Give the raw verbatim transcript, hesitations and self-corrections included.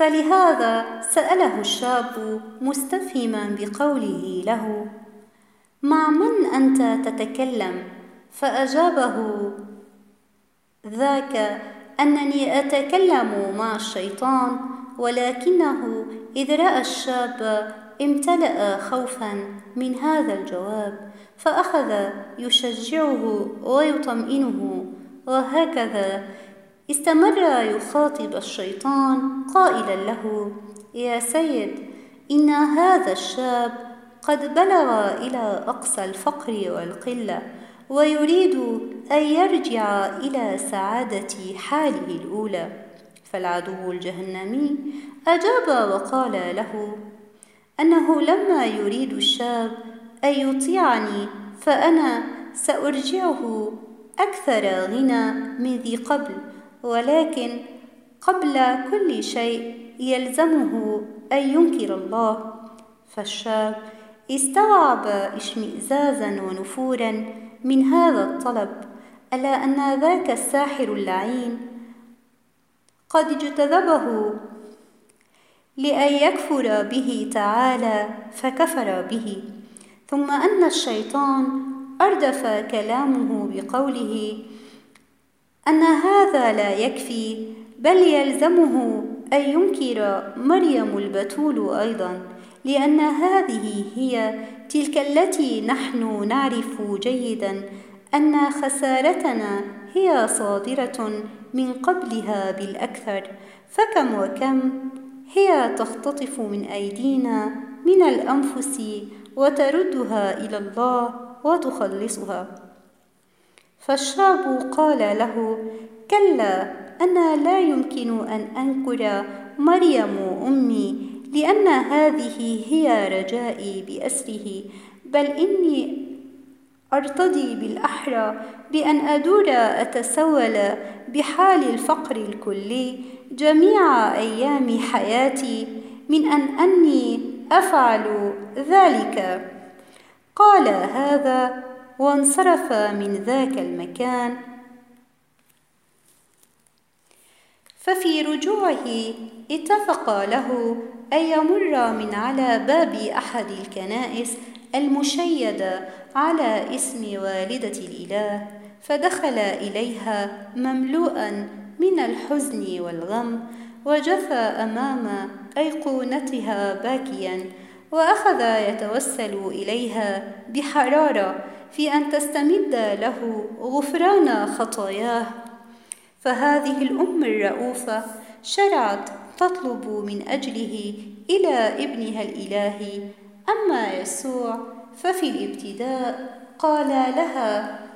فلهذا سأله الشاب مستفهما بقوله له: مع من أنت تتكلم؟ فأجابه ذاك أنني أتكلم مع الشيطان. ولكنه إذ رأى الشاب امتلأ خوفا من هذا الجواب، فأخذ يشجعه ويطمئنه، وهكذا استمر يخاطب الشيطان قائلا له: يا سيد، إن هذا الشاب قد بلغ إلى أقصى الفقر والقلة، ويريد أن يرجع إلى سعادة حاله الأولى. فالعدو الجهنمي أجاب وقال له أنه لما يريد الشاب أن يطيعني فأنا سأرجعه أكثر غنى من ذي قبل، ولكن قبل كل شيء يلزمه أن ينكر الله. فالشاب استوعب اشمئزازا ونفورا من هذا الطلب، ألا أن ذاك الساحر اللعين قد اجتذبه لأن يكفر به تعالى فكفر به، ثم أن الشيطان أردف كلامه بقوله أن هذا لا يكفي، بل يلزمه أن ينكر مريم البتول أيضا، لأن هذه هي تلك التي نحن نعرف جيدا أن خسارتنا هي صادرة من قبلها بالأكثر، فكم وكم هي تختطف من أيدينا من الأنفس وتردها إلى الله وتخلصها. فالشاب قال له: كلا، أنا لا يمكن أن أنكر مريم أمي، لأن هذه هي رجائي بأسره، بل إني أرتضي بالأحرى بأن أدور أتسول بحال الفقر الكلي جميع أيام حياتي من أن أني أفعل ذلك. قال هذا وانصرف من ذاك المكان. ففي رجوعه اتفق له أن يمر من على باب أحد الكنائس المشيدة على اسم والدة الإله، فدخل إليها مملوءا من الحزن والغم، وجثى أمام أيقونتها باكيا، وأخذ يتوسل إليها بحرارة في أن تستمد له غفران خطاياه. فهذه الأم الرؤوفة شرعت تطلب من أجله إلى ابنها الإلهي. أما يسوع ففي الابتداء قال لها: